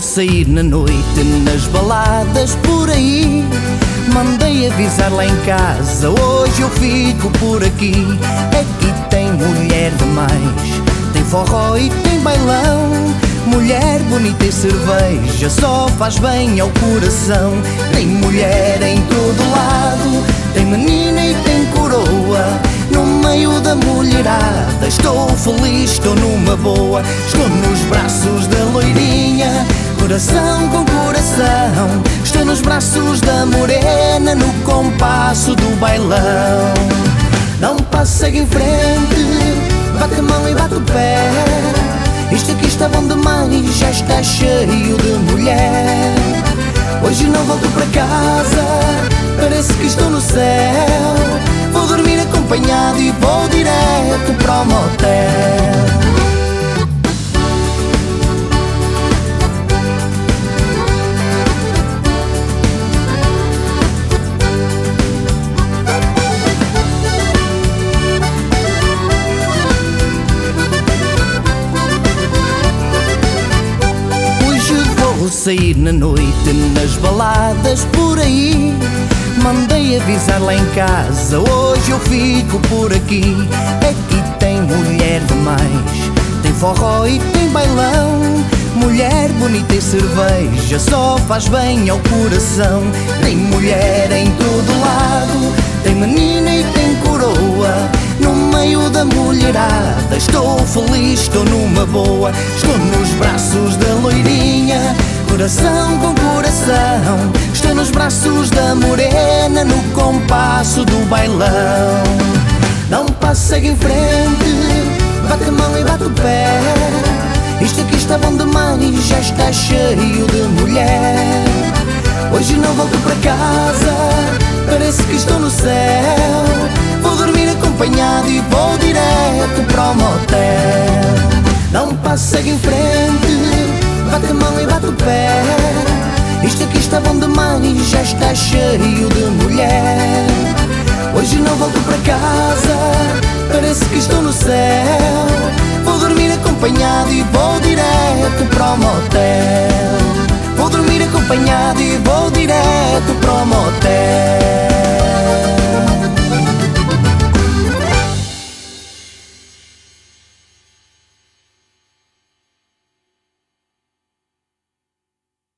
sair na noite, nas baladas por aí. Mandei avisar lá em casa, hoje eu fico por aqui. Aqui tem mulher demais, tem forró e tem bailão. Mulher bonita e cerveja só faz bem ao coração. Tem mulher em todo lado, tem menina e tem coroa. No meio da mulherada estou feliz, estou numa boa. Estou nos braços da loirinha, coração com coração. Estou nos braços da morena, no compasso do bailão. Dá um passo, segue em frente, bate a mão e bate o pé. Isto aqui está bom demais, já está cheio de mulher. Hoje não volto para casa, parece que estou no céu. Vou dormir acompanhado e vou direto para o motel. Vou sair na noite, nas baladas por aí. Mandei avisar lá em casa, hoje eu fico por aqui. Aqui tem mulher demais, tem forró e tem bailão. Mulher bonita e cerveja só faz bem ao coração. Tem mulher em todo lado, tem menina e tem coroa. No meio da mulherada estou feliz, estou numa boa. Estou nos braços da loirinha, coração com coração. Estou nos braços da morena, no compasso do bailão. Dá um passo, segue em frente, bate a mão e bate o pé. Isto aqui está bom demais, já está cheio de mulher. Hoje não volto para casa, parece que estou no céu. Vou dormir acompanhado e vou direto para o motel. Dá um passo, segue em frente, bate a mão e bate o pé. Isto aqui está bom demais, já está cheio de mulher. Hoje não volto para casa, parece que estou no céu. Vou dormir acompanhado e vou direto para o motel. Vou dormir acompanhado e vou direto para o motel.